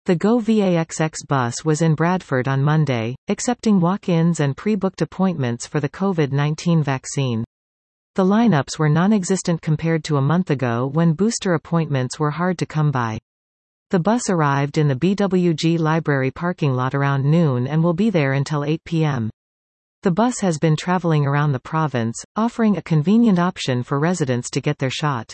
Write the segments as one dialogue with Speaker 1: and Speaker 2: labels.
Speaker 1: The Go VAXX bus was in Bradford on Monday, accepting walk-ins and pre-booked appointments for the COVID-19 vaccine. The lineups were non-existent compared to a month ago when booster appointments were hard to come by. The bus arrived in the BWG Library parking lot around noon and will be there until 8 p.m. The bus has been traveling around the province, offering a convenient option for residents to get their shot.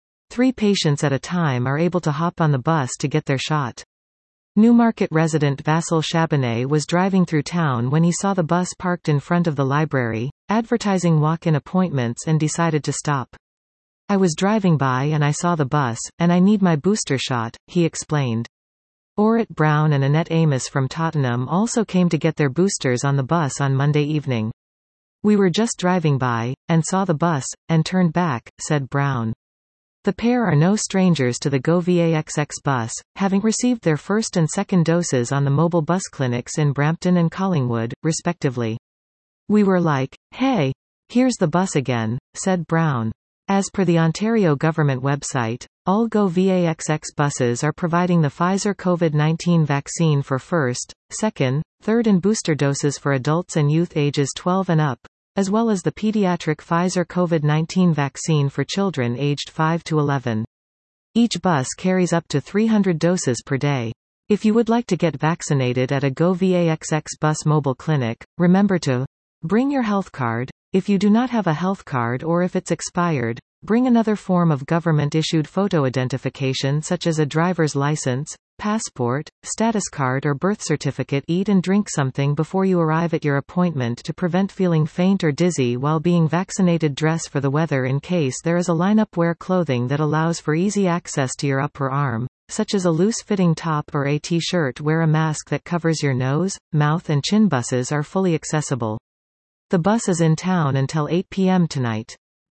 Speaker 1: 3 patients at a time are able to hop on the bus to get their shot. Newmarket resident Vasil Shabanay was driving through town when he saw the bus parked in front of the library, advertising walk-in appointments, and decided to stop. "I was driving by and I saw the bus, and I need my booster shot," he explained. Orrit Brown and Annette Amos from Tottenham also came to get their boosters on the bus on Monday evening. "We were just driving by, and saw the bus, and turned back," said Brown. The pair are no strangers to the Go VAXX bus, having received their first and second doses on the mobile bus clinics in Brampton and Collingwood, respectively. "We were like, hey, here's the bus again," said Brown. As per the Ontario government website, all Go VAXX buses are providing the Pfizer COVID-19 vaccine for first, second, third and booster doses for adults and youth ages 12 and up, as well as the pediatric Pfizer COVID-19 vaccine for children aged 5 to 11. Each bus carries up to 300 doses per day. If you would like to get vaccinated at a Go VAXX bus mobile clinic, remember to bring your health card. If you do not have a health card or if it's expired, bring another form of government-issued photo identification such as a driver's license, passport, status card or birth certificate. Eat and drink something before you arrive at your appointment to prevent feeling faint or dizzy while being vaccinated. Dress for the weather in case there is a lineup. Wear clothing that allows for easy access to your upper arm, such as a loose-fitting top or a t-shirt. Wear a mask that covers your nose, mouth and chin. Buses are fully accessible. The bus is in town until 8 p.m. tonight.